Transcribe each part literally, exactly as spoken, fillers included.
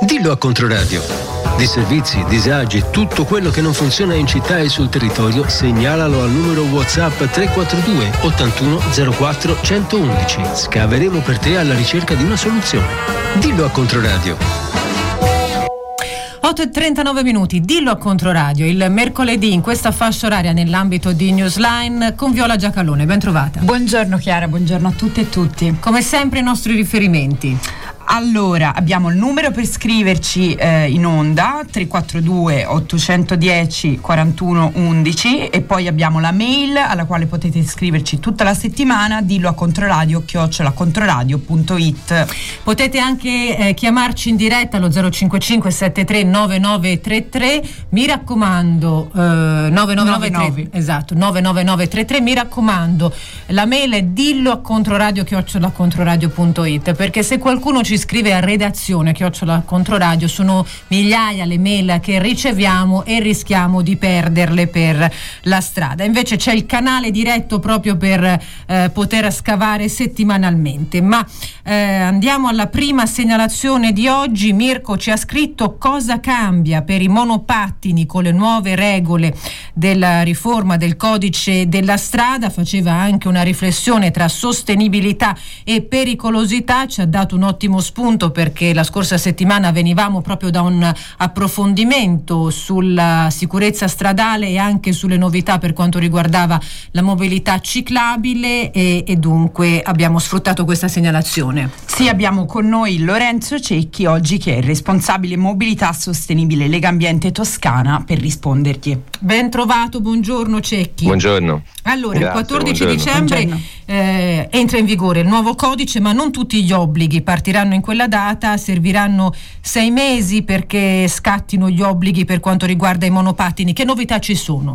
Dillo a Controradio. Di servizi, disagi, tutto quello che non funziona in città e sul territorio, segnalalo al numero WhatsApp tre quattro due ottantuno zero quattro centoundici. Scaveremo per te alla ricerca di una soluzione. Dillo a Controradio. otto e trentanove minuti, dillo a Controradio, il mercoledì in questa fascia oraria nell'ambito di Newsline con Viola Giacalone, ben trovata. Buongiorno Chiara, buongiorno a tutte e tutti. Come sempre i nostri riferimenti. Allora, abbiamo il numero per scriverci eh, in onda tre quattro due otto uno zero quarantuno undici e poi abbiamo la mail alla quale potete scriverci tutta la settimana, dillo a Controradio chiocciola controradio punto it. Potete anche eh, chiamarci in diretta allo zero cinque cinque sette tre nove nove tre tre, mi raccomando eh, nove nove nove tre, esatto, nove nove nove tre tre, mi raccomando, la mail è dillo a Controradio chiocciola controradio punto it, perché se qualcuno ci scrive a redazione chiocciola Controradio sono migliaia le mail che riceviamo e rischiamo di perderle per la strada. Invece c'è il canale diretto proprio per eh, poter scavare settimanalmente. Ma eh, andiamo alla prima segnalazione di oggi. Mirko ci ha scritto: cosa cambia per i monopattini con le nuove regole della riforma del codice della strada? Faceva anche una riflessione tra sostenibilità e pericolosità, ci ha dato un ottimo spunto perché la scorsa settimana venivamo proprio da un approfondimento sulla sicurezza stradale e anche sulle novità per quanto riguardava la mobilità ciclabile e, e dunque abbiamo sfruttato questa segnalazione. Sì, abbiamo con noi Lorenzo Cecchi oggi, che è il responsabile mobilità sostenibile Legambiente Toscana, per rispondergli. Ben trovato, buongiorno Cecchi. Buongiorno. Allora, Grazie, il quattordici buongiorno. dicembre eh, entra in vigore il nuovo codice, ma non tutti gli obblighi partiranno in quella data, serviranno sei mesi perché scattino gli obblighi per quanto riguarda i monopattini. Che novità ci sono?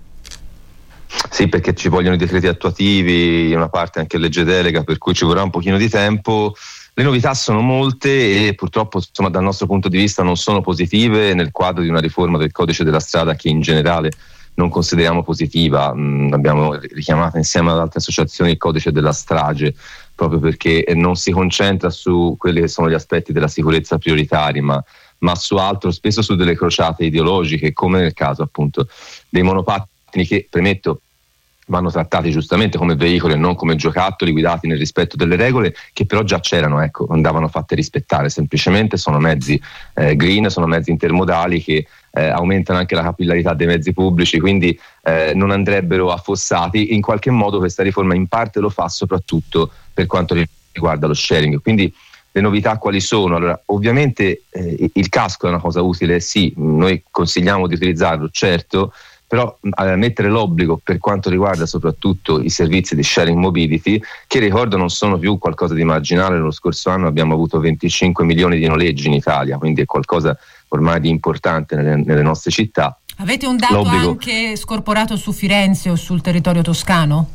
Sì, perché ci vogliono i decreti attuativi, una parte anche legge delega, per cui ci vorrà un pochino di tempo. Le novità sono molte e purtroppo, insomma, dal nostro punto di vista non sono positive nel quadro di una riforma del codice della strada che in generale non consideriamo positiva. Mm, abbiamo richiamato insieme ad altre associazioni il codice della strage proprio perché non si concentra su quelli che sono gli aspetti della sicurezza prioritari, ma, ma su altro, spesso su delle crociate ideologiche, come nel caso appunto dei monopattini che, premetto, vanno trattati giustamente come veicoli e non come giocattoli guidati nel rispetto delle regole che però già c'erano, ecco, andavano fatte rispettare. Semplicemente sono mezzi eh, green, sono mezzi intermodali che eh, aumentano anche la capillarità dei mezzi pubblici, quindi eh, non andrebbero affossati. In qualche modo questa riforma in parte lo fa soprattutto per quanto riguarda lo sharing. Quindi le novità quali sono? Allora, ovviamente eh, il casco è una cosa utile, sì, noi consigliamo di utilizzarlo, certo, però eh, mettere l'obbligo per quanto riguarda soprattutto i servizi di sharing mobility, che ricordo non sono più qualcosa di marginale. Lo scorso anno abbiamo avuto venticinque milioni di noleggi in Italia, quindi è qualcosa ormai di importante nelle, nelle nostre città. Avete un dato l'obbligo anche scorporato su Firenze o sul territorio toscano?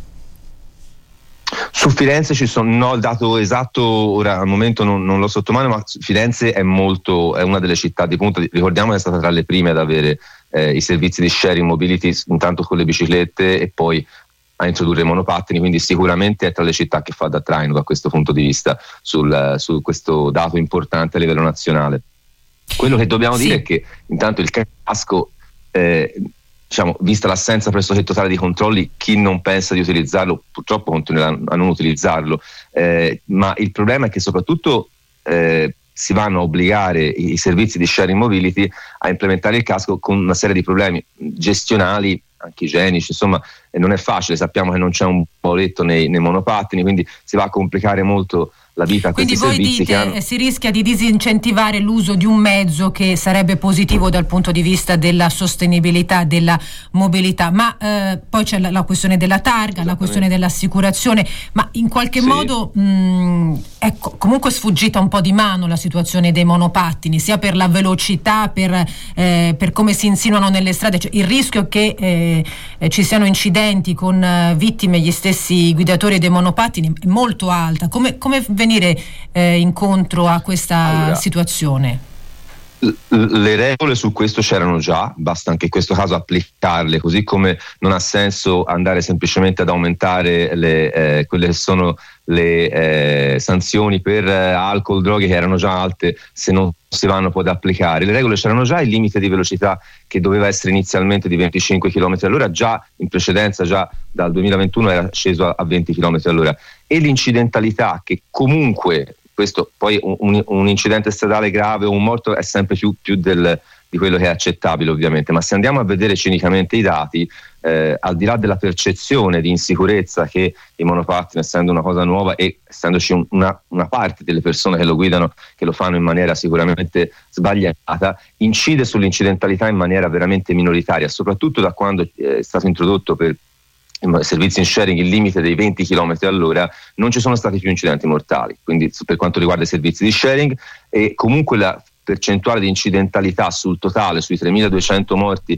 Su Firenze ci sono, no, il dato esatto ora al momento non, non lo so sotto mano, ma Firenze è molto, è una delle città di punta. Ricordiamo che è stata tra le prime ad avere eh, i servizi di sharing mobility, intanto con le biciclette e poi a introdurre i monopattini, quindi sicuramente è tra le città che fa da traino da questo punto di vista sul, su questo dato importante a livello nazionale. Quello che dobbiamo sì. dire è che intanto il casco eh, diciamo, vista l'assenza pressoché totale di controlli, chi non pensa di utilizzarlo purtroppo continuerà a non utilizzarlo, eh, ma il problema è che soprattutto eh, si vanno a obbligare i, i servizi di sharing mobility a implementare il casco con una serie di problemi gestionali, anche igienici, insomma eh, non è facile. Sappiamo che non c'è un boletto nei, nei monopattini, quindi si va a complicare molto la vita a quindi questi voi servizi. Dite, che hanno... si rischia di disincentivare l'uso di un mezzo che sarebbe positivo dal punto di vista della sostenibilità, della mobilità, ma eh, poi c'è la, la questione della targa, la questione dell'assicurazione, ma in qualche sì. modo mh, è co- comunque sfuggita un po' di mano la situazione dei monopattini, sia per la velocità, per, eh, per come si insinuano nelle strade, cioè, il rischio che eh, eh, ci siano incidenti con eh, vittime gli stessi guidatori dei monopattini è molto alta. Come, come venire eh, incontro a questa allora, situazione? Le regole su questo c'erano già, basta anche in questo caso applicarle, così come non ha senso andare semplicemente ad aumentare le, eh, quelle che sono le eh, sanzioni per eh, alcol, droghe, che erano già alte, se non si vanno poi ad applicare. Le regole c'erano già, il limite di velocità che doveva essere inizialmente di venticinque chilometri all'ora, già in precedenza, già dal duemilaventuno era sceso a venti chilometri all'ora, e l'incidentalità che comunque, questo poi un, un incidente stradale grave o un morto è sempre più, più del, di quello che è accettabile ovviamente, ma se andiamo a vedere cinicamente i dati, eh, al di là della percezione di insicurezza che i monopattini, essendo una cosa nuova e essendoci un, una, una parte delle persone che lo guidano che lo fanno in maniera sicuramente sbagliata, incide sull'incidentalità in maniera veramente minoritaria, soprattutto da quando è stato introdotto per servizi in sharing il limite dei venti chilometri all'ora, non ci sono stati più incidenti mortali, quindi per quanto riguarda i servizi di sharing, e comunque la percentuale di incidentalità sul totale, sui tremiladuecento morti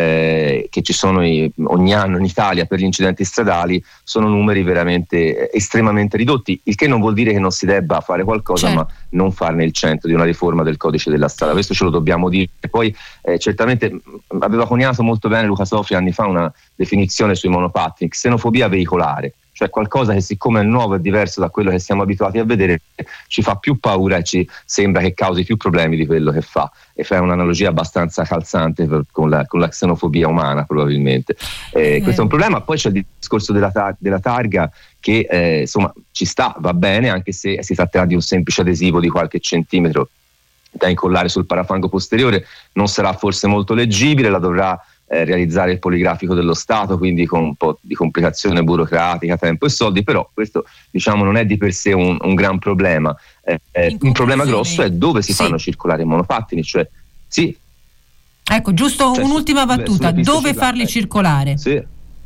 eh, che ci sono i, ogni anno in Italia per gli incidenti stradali, sono numeri veramente eh, estremamente ridotti, il che non vuol dire che non si debba fare qualcosa, certo, ma non farne il centro di una riforma del codice della strada, questo ce lo dobbiamo dire. Poi eh, certamente mh, aveva coniato molto bene Luca Sofri anni fa una definizione sui monopattini, xenofobia veicolare, cioè qualcosa che, siccome è nuovo e diverso da quello che siamo abituati a vedere, ci fa più paura e ci sembra che causi più problemi di quello che fa, e fa un'analogia abbastanza calzante per, con, la, con la xenofobia umana probabilmente. Eh, mm. Questo è un problema. Poi c'è il discorso della, tar- della targa che eh, insomma ci sta, va bene, anche se si tratterà di un semplice adesivo di qualche centimetro da incollare sul parafango posteriore, non sarà forse molto leggibile, la dovrà Eh, realizzare il poligrafico dello Stato, quindi con un po' di complicazione burocratica, tempo e soldi, però questo diciamo non è di per sé un, un gran problema. Eh, eh, un problema grosso è dove si sì. fanno circolare i monopattini, cioè sì. Ecco, giusto cioè, un'ultima battuta, dove farli circolare? Sì.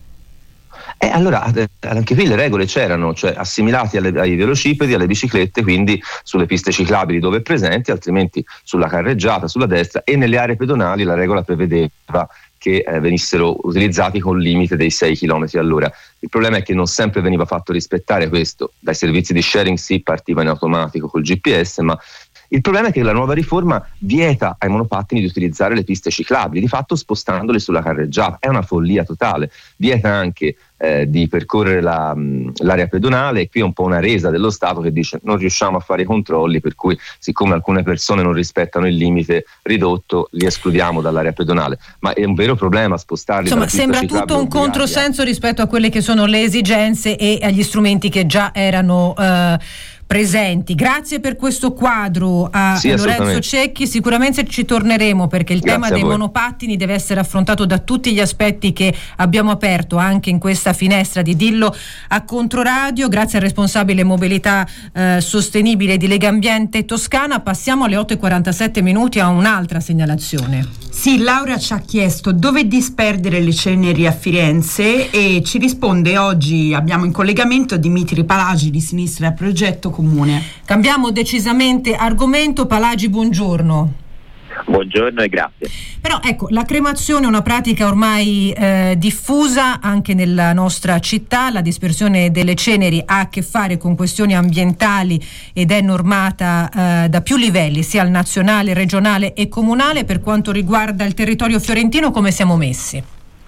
Eh, allora anche qui le regole c'erano, cioè assimilati alle, ai velocipedi, alle biciclette, quindi sulle piste ciclabili dove presenti, altrimenti sulla carreggiata, sulla destra, e nelle aree pedonali la regola prevedeva che eh, venissero utilizzati con limite dei sei chilometri all'ora. Il problema è che non sempre veniva fatto rispettare questo, dai servizi di sharing sì, partiva in automatico col G P S, ma il problema è che la nuova riforma vieta ai monopattini di utilizzare le piste ciclabili, di fatto spostandole sulla carreggiata. È una follia totale. Vieta anche eh, di percorrere la, mh, l'area pedonale, e qui è un po' una resa dello Stato che dice non riusciamo a fare i controlli, per cui siccome alcune persone non rispettano il limite ridotto li escludiamo dall'area pedonale. Ma è un vero problema spostarli. Insomma, sembra tutto un controsenso rispetto a quelle che sono le esigenze e agli strumenti che già erano eh, presenti. Grazie per questo quadro a sì, Lorenzo Cecchi, sicuramente ci torneremo perché il Grazie tema dei monopattini deve essere affrontato da tutti gli aspetti che abbiamo aperto anche in questa finestra di Dillo a Controradio. Grazie al responsabile mobilità eh, sostenibile di Legambiente Toscana. Passiamo alle otto e quarantasette minuti a un'altra segnalazione. Sì, Laura ci ha chiesto dove disperdere le ceneri a Firenze e ci risponde oggi, abbiamo in collegamento Dimitri Palagi di Sinistra Progetto Comune. Cambiamo decisamente argomento. Palagi, buongiorno. Buongiorno e grazie. Però ecco, la cremazione è una pratica ormai eh, diffusa anche nella nostra città. La dispersione delle ceneri ha a che fare con questioni ambientali ed è normata eh, da più livelli, sia al nazionale, regionale e comunale. Per quanto riguarda il territorio fiorentino, come siamo messi?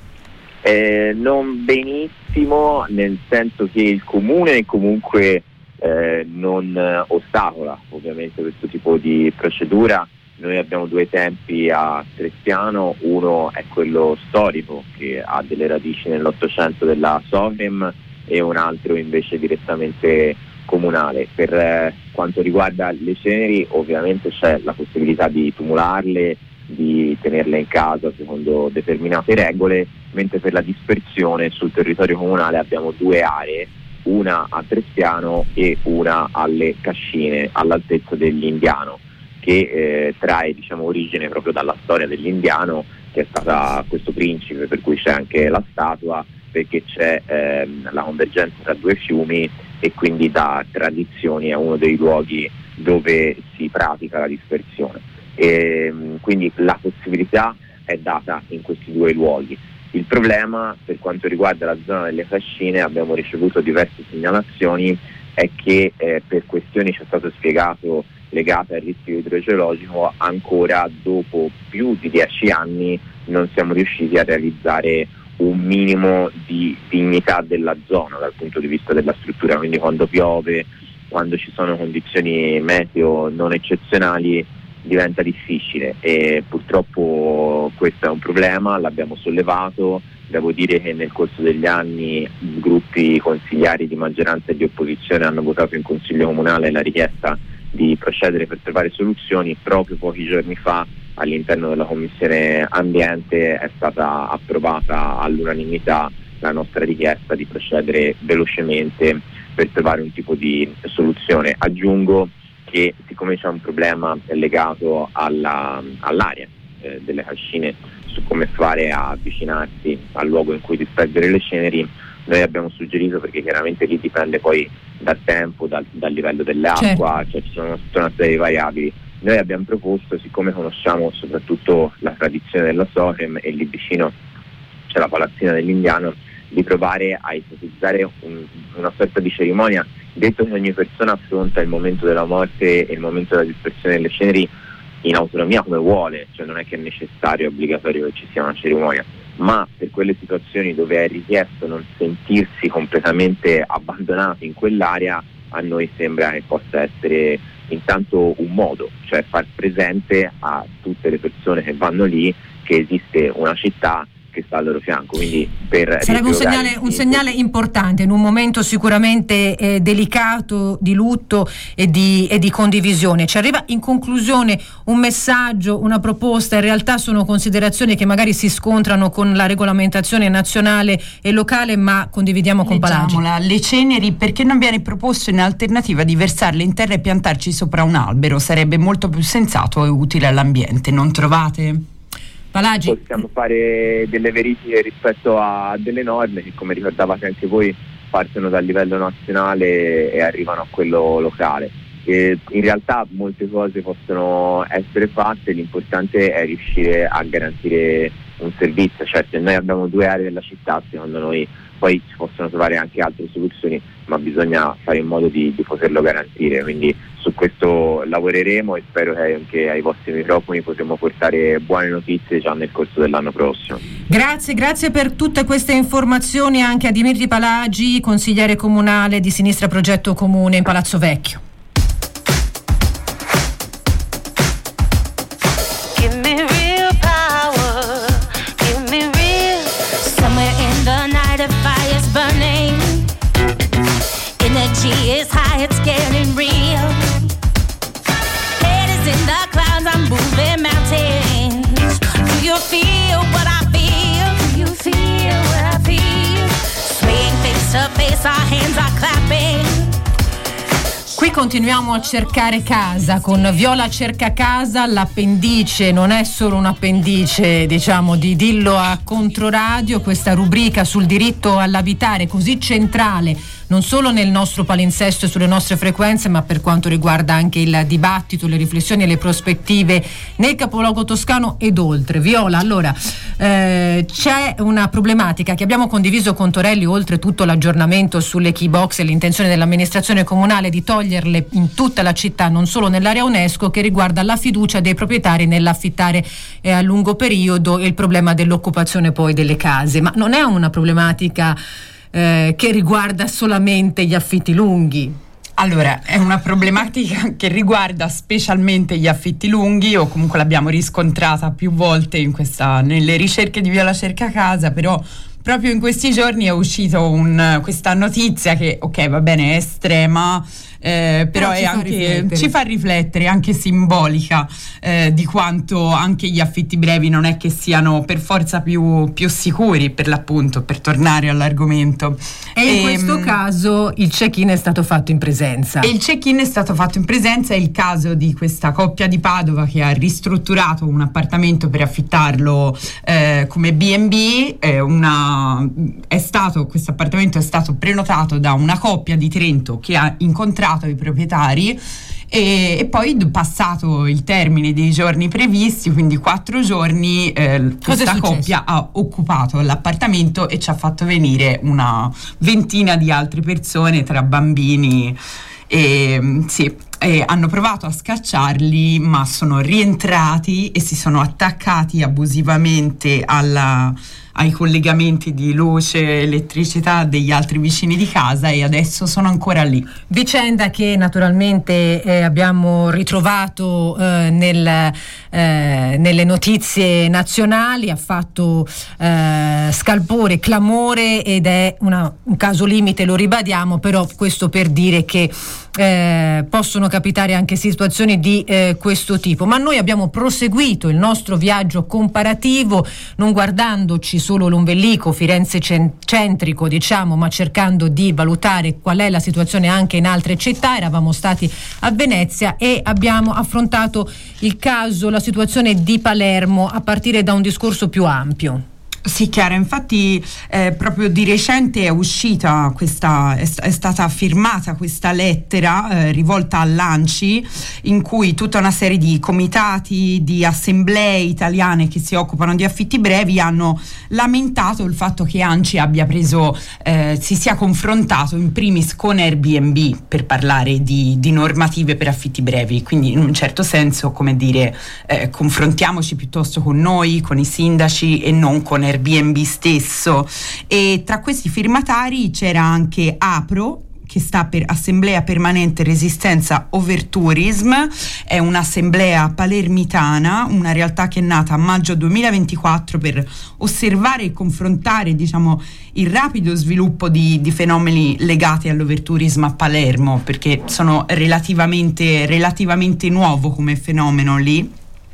Eh, non benissimo, nel senso che il comune comunque eh, non ostacola ovviamente questo tipo di procedura. Noi abbiamo due esempi a Trespiano, uno è quello storico che ha delle radici nell'Ottocento della Sovrim e un altro invece direttamente comunale. Per eh, quanto riguarda le ceneri ovviamente c'è la possibilità di tumularle, di tenerle in casa secondo determinate regole, mentre per la dispersione sul territorio comunale abbiamo due aree, una a Trespiano e una alle Cascine all'altezza dell'Indiano, che eh, trae diciamo origine proprio dalla storia dell'Indiano, che è stata questo principe per cui c'è anche la statua, perché c'è ehm, la convergenza tra due fiumi e quindi da tradizioni è uno dei luoghi dove si pratica la dispersione, e quindi la possibilità è data in questi due luoghi. Il problema per quanto riguarda la zona delle Cascine, abbiamo ricevuto diverse segnalazioni, è che eh, per questioni, ci è stato spiegato legata al rischio idrogeologico, ancora dopo più di dieci anni non siamo riusciti a realizzare un minimo di dignità della zona dal punto di vista della struttura, quindi quando piove, quando ci sono condizioni meteo non eccezionali diventa difficile e purtroppo questo è un problema, l'abbiamo sollevato. Devo dire che nel corso degli anni gruppi consigliari di maggioranza e di opposizione hanno votato in Consiglio Comunale la richiesta di procedere per trovare soluzioni. Proprio pochi giorni fa all'interno della Commissione Ambiente è stata approvata all'unanimità la nostra richiesta di procedere velocemente per trovare un tipo di soluzione. Aggiungo che siccome c'è un problema legato alla, all'area eh, delle cascine su come fare a avvicinarsi al luogo in cui dispergere le ceneri, noi abbiamo suggerito, perché chiaramente lì dipende poi dal tempo, dal, dal livello dell'acqua, certo. Cioè ci sono tutta una serie di variabili. Noi abbiamo proposto, siccome conosciamo soprattutto la tradizione della Sorem e lì vicino c'è la palazzina dell'Indiano, di provare a ipotizzare un, una sorta di cerimonia, detto che ogni persona affronta il momento della morte e il momento della dispersione delle ceneri in autonomia come vuole, cioè non è che è necessario, è obbligatorio che ci sia una cerimonia, ma per quelle situazioni dove è richiesto non sentirsi completamente abbandonati in quell'area, a noi sembra che possa essere intanto un modo, cioè far presente a tutte le persone che vanno lì che esiste una città che sta al loro fianco. Quindi per sarebbe un segnale, un segnale importante in un momento sicuramente eh, delicato di lutto e di, e di condivisione. Ci arriva in conclusione un messaggio, una proposta, in realtà sono considerazioni che magari si scontrano con la regolamentazione nazionale e locale, ma condividiamo con Palagi. Le ceneri, perché non viene proposto in alternativa di versarle in terra e piantarci sopra un albero? Sarebbe molto più sensato e utile all'ambiente, non trovate? Palagi. Possiamo fare delle verifiche rispetto a delle norme che, come ricordavate anche voi, partono dal livello nazionale e arrivano a quello locale. E in realtà molte cose possono essere fatte, l'importante è riuscire a garantire un servizio. Cioè, se noi abbiamo due aree della città, secondo noi poi si possono trovare anche altre soluzioni, ma bisogna fare in modo di, di poterlo garantire. Quindi su questo lavoreremo e spero che anche ai vostri microfoni potremo portare buone notizie già nel corso dell'anno prossimo. Grazie, grazie per tutte queste informazioni anche a Dimitri Palagi, consigliere comunale di Sinistra Progetto Comune in Palazzo Vecchio. Is high, it's getting real. Head is in the clouds, I'm moving mountains. Do you feel what I feel? Do you feel what I feel? Swaying face to face, our hands are clapping. Qui continuiamo a cercare casa con Viola Cerca Casa. L'appendice non è solo un appendice, diciamo, di Dillo a Controradio, questa rubrica sul diritto all'abitare così centrale non solo nel nostro palinsesto e sulle nostre frequenze, ma per quanto riguarda anche il dibattito, le riflessioni e le prospettive nel capoluogo toscano ed oltre. Viola, allora eh, c'è una problematica che abbiamo condiviso con Torelli, oltre tutto l'aggiornamento sulle key box e l'intenzione dell'amministrazione comunale di toglierle in tutta la città, non solo nell'area UNESCO, che riguarda la fiducia dei proprietari nell'affittare eh, a lungo periodo e il problema dell'occupazione poi delle case. Ma non è una problematica Eh, che riguarda solamente gli affitti lunghi? Allora, è una problematica che riguarda specialmente gli affitti lunghi, o comunque l'abbiamo riscontrata più volte in questa, nelle ricerche di Viola Cerca Casa, però proprio in questi giorni è uscito un, questa notizia che, ok, va bene, è estrema, eh, però, però è anche, ci fa riflettere, anche simbolica, eh, di quanto anche gli affitti brevi non è che siano per forza più, più sicuri, per l'appunto, per tornare all'argomento. E in e, questo mh, caso il check-in è stato fatto in presenza. E il check-in è stato fatto in presenza. È il caso di questa coppia di Padova che ha ristrutturato un appartamento per affittarlo eh, come B and B. Eh, una, è stato, questo appartamento è stato prenotato da una coppia di Trento che ha incontrato i proprietari e, e poi, passato il termine dei giorni previsti, quindi quattro giorni, eh, questa coppia ha occupato l'appartamento e ci ha fatto venire una ventina di altre persone tra bambini e sì, e hanno provato a scacciarli, ma sono rientrati e si sono attaccati abusivamente alla ai collegamenti di luce, elettricità degli altri vicini di casa e adesso sono ancora lì. Vicenda che naturalmente eh, abbiamo ritrovato eh, nel, eh, nelle notizie nazionali, ha fatto eh, scalpore, clamore ed è una, un caso limite, lo ribadiamo, però questo per dire che eh, possono capitare anche situazioni di eh, questo tipo. Ma noi abbiamo proseguito il nostro viaggio comparativo, non guardandoci solo l'ombelico Firenze centrico, diciamo, ma cercando di valutare qual è la situazione anche in altre città. Eravamo stati a Venezia e abbiamo affrontato il caso, la situazione di Palermo a partire da un discorso più ampio. Sì, Chiara, infatti eh, proprio di recente è uscita questa, è, è stata firmata questa lettera eh, rivolta all'ANCI, in cui tutta una serie di comitati, di assemblee italiane che si occupano di affitti brevi hanno lamentato il fatto che ANCI abbia preso, eh, si sia confrontato in primis con Airbnb per parlare di, di normative per affitti brevi, quindi in un certo senso, come dire, eh, confrontiamoci piuttosto con noi, con i sindaci e non con Airbnb stesso. E tra questi firmatari c'era anche APRO, che sta per Assemblea Permanente Resistenza Overtourism, è un'assemblea palermitana, una realtà che è nata a maggio duemilaventiquattro per osservare e confrontare, diciamo, il rapido sviluppo di, di fenomeni legati all'overtourism a Palermo, perché sono relativamente, relativamente nuovo come fenomeno lì.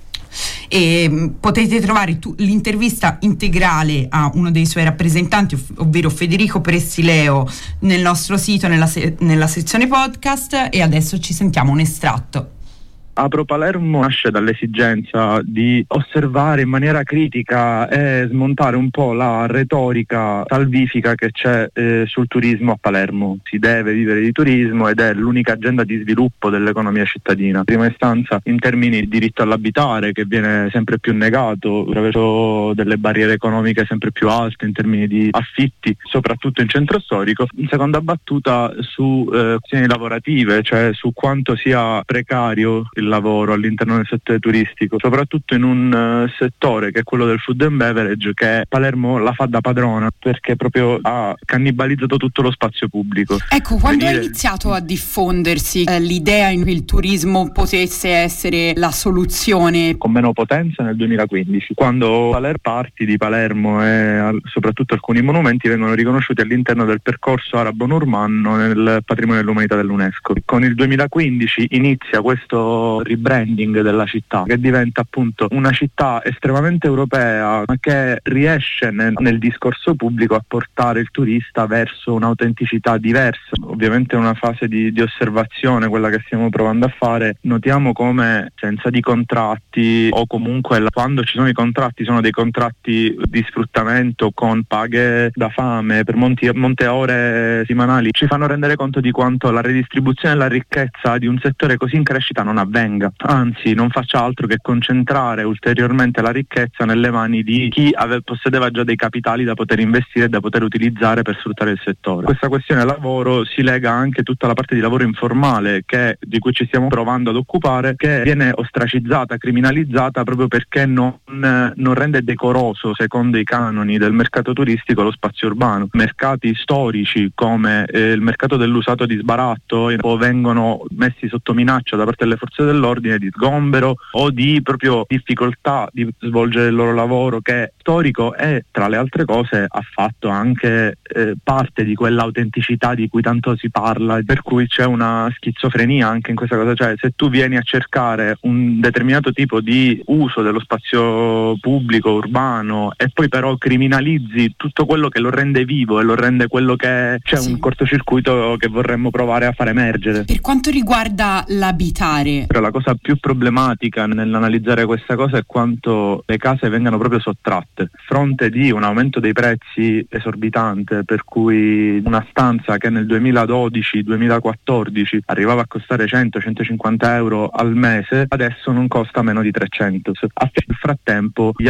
E potete trovare tu, l'intervista integrale a uno dei suoi rappresentanti, ov- ovvero Federico Pressileo, nel nostro sito, nella, se- nella sezione podcast, e adesso ci sentiamo un estratto. Apro Palermo nasce dall'esigenza di osservare in maniera critica e smontare un po' la retorica salvifica che c'è eh, sul turismo a Palermo. Si deve vivere di turismo ed è l'unica agenda di sviluppo dell'economia cittadina. In prima istanza in termini di diritto all'abitare, che viene sempre più negato attraverso delle barriere economiche sempre più alte in termini di affitti, soprattutto in centro storico. In seconda battuta su eh, questioni lavorative, cioè su quanto sia precario il lavoro all'interno del settore turistico, soprattutto in un uh, settore che è quello del food and beverage, che Palermo la fa da padrona perché proprio ha cannibalizzato tutto lo spazio pubblico. Ecco, quando Venire... è iniziato a diffondersi eh, l'idea in cui il turismo potesse essere la soluzione? Con meno potenza nel duemilaquindici, quando Paler parti di Palermo e al, soprattutto alcuni monumenti vengono riconosciuti all'interno del percorso arabo-normanno nel patrimonio dell'umanità dell'UNESCO. Con il duemilaquindici inizia questo rebranding della città, che diventa appunto una città estremamente europea, ma che riesce nel, nel discorso pubblico a portare il turista verso un'autenticità diversa. Ovviamente è una fase di, di osservazione quella che stiamo provando a fare. Notiamo come senza di contratti, o comunque la, quando ci sono i contratti sono dei contratti di sfruttamento con paghe da fame per monti, molte ore settimanali, ci fanno rendere conto di quanto la redistribuzione della ricchezza di un settore così in crescita non avvenga. Anzi, non faccia altro che concentrare ulteriormente la ricchezza nelle mani di chi ave- possedeva già dei capitali da poter investire e da poter utilizzare per sfruttare il settore. Questa questione lavoro si lega anche tutta la parte di lavoro informale che, di cui ci stiamo provando ad occupare, che viene ostracizzata, criminalizzata proprio perché non, non rende decoroso, secondo i canoni del mercato turistico, lo spazio urbano. Mercati storici come eh, il mercato dell'usato di sbaratto eh, vengono messi sotto minaccia da parte delle forze dell'ordine di sgombero o di proprio difficoltà di svolgere il loro lavoro, che storico e tra le altre cose ha fatto anche eh, parte di quell'autenticità di cui tanto si parla, per cui c'è una schizofrenia anche in questa cosa. Cioè, se tu vieni a cercare un determinato tipo di uso dello spazio pubblico urbano e poi però criminalizzi tutto quello che lo rende vivo e lo rende quello che è, c'è sì. un cortocircuito che vorremmo provare a far emergere. Per quanto riguarda l'abitare, però la cosa più problematica nell'analizzare questa cosa è quanto le case vengano proprio sottratte a fronte di un aumento dei prezzi esorbitante, per cui una stanza che nel duemiladodici duemilaquattordici arrivava a costare cento centocinquanta euro al mese adesso non costa meno di trecento. Nel frattempo gli affitti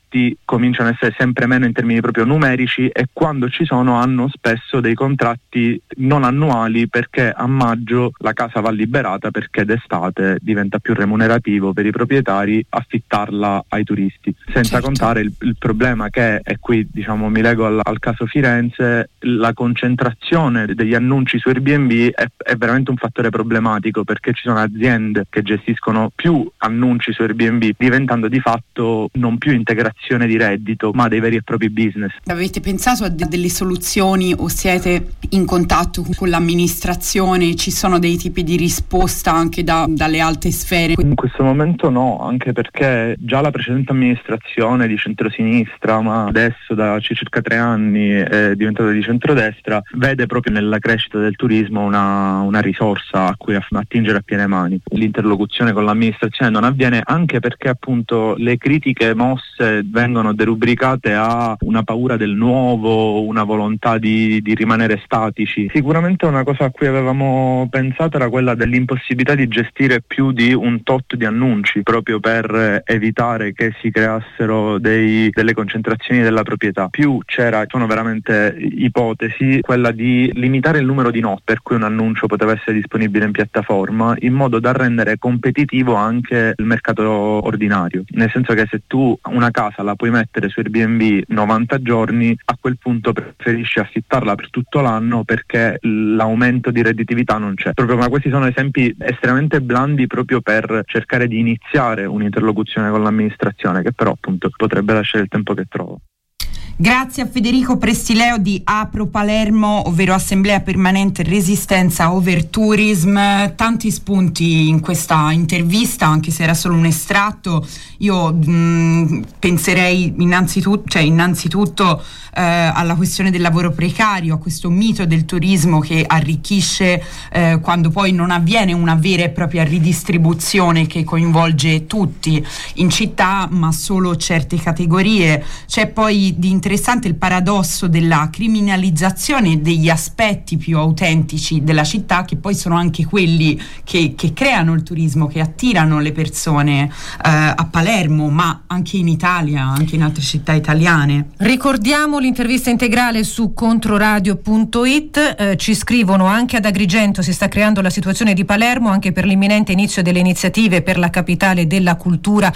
contratti cominciano a essere sempre meno in termini proprio numerici, e quando ci sono hanno spesso dei contratti non annuali, perché a maggio la casa va liberata, perché d'estate diventa più remunerativo per i proprietari affittarla ai turisti. Senza certo. contare il, il problema che, e qui diciamo mi lego al, al caso Firenze, la concentrazione degli annunci su Airbnb è, è veramente un fattore problematico, perché ci sono aziende che gestiscono più annunci su Airbnb, diventando di fatto non più integrazione di reddito ma dei veri e propri business. Avete pensato a de- delle soluzioni o siete in contatto con l'amministrazione? Ci sono dei tipi di risposta anche da, dalle alte sfere? In questo momento no, anche perché già la precedente amministrazione di centrosinistra, ma adesso da circa tre anni è diventata di centrodestra, vede proprio nella crescita del turismo una, una risorsa a cui attingere a piene mani. L'interlocuzione con l'amministrazione non avviene, anche perché appunto le critiche mosse vengono derubricate a una paura del nuovo, una volontà di, di rimanere statici. Sicuramente una cosa a cui avevamo pensato era quella dell'impossibilità di gestire più di un tot di annunci, proprio per evitare che si creassero dei, delle concentrazioni della proprietà. Più c'era, sono veramente ipotesi, quella di limitare il numero di notti per cui un annuncio poteva essere disponibile in piattaforma, in modo da rendere competitivo anche il mercato ordinario, nel senso che se tu una casa la puoi mettere su Airbnb novanta giorni, a quel punto preferisci affittarla per tutto l'anno, perché l'aumento di redditività non c'è. Proprio, ma questi sono esempi estremamente blandi proprio per cercare di iniziare un'interlocuzione con l'amministrazione, che però appunto potrebbe lasciare il tempo che trova. Grazie a Federico Prestileo di Apro Palermo, ovvero Assemblea Permanente Resistenza Overtourism. Tanti spunti in questa intervista, anche se era solo un estratto. Io mh, penserei innanzitutto, cioè innanzitutto eh, alla questione del lavoro precario, a questo mito del turismo che arricchisce eh, quando poi non avviene una vera e propria ridistribuzione che coinvolge tutti in città, ma solo certe categorie. C'è poi di interessante il paradosso della criminalizzazione degli aspetti più autentici della città, che poi sono anche quelli che, che creano il turismo, che attirano le persone eh, a Palermo, ma anche in Italia, anche in altre città italiane. Ricordiamo l'intervista integrale su controradio punto it. Eh, ci scrivono: anche ad Agrigento si sta creando la situazione di Palermo, anche per l'imminente inizio delle iniziative per la capitale della cultura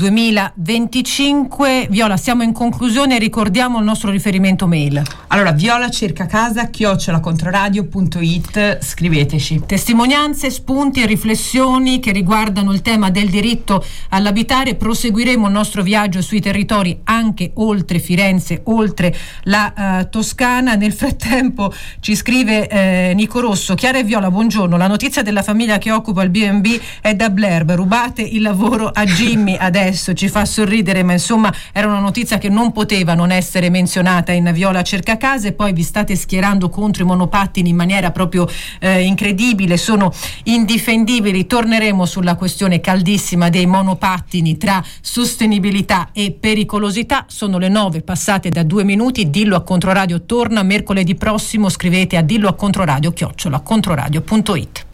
duemilaventicinque. Viola, siamo in conclusione, ricordiamo il nostro riferimento mail. Allora, viola cerca casa chiocciola controradio punto it, scriveteci. Testimonianze, spunti e riflessioni che riguardano il tema del diritto all'abitare. Proseguiremo il nostro viaggio sui territori anche oltre Firenze, oltre la uh, Toscana. Nel frattempo ci scrive eh, Nico Rosso: Chiara e Viola, buongiorno, la notizia della famiglia che occupa il B and B è da blurb, rubate il lavoro a Jimmy adesso, ci fa sorridere, ma insomma era una notizia che non poteva non essere menzionata in Viola cerca casa. E poi vi state schierando contro i monopattini in maniera proprio eh, incredibile, sono indifendibili. Torneremo sulla questione caldissima dei monopattini, tra sostenibilità e pericolosità. Sono le nove passate da due minuti. Dillo a Controradio torna mercoledì prossimo. Scrivete a dillo a Controradio chiocciola controradio punto it.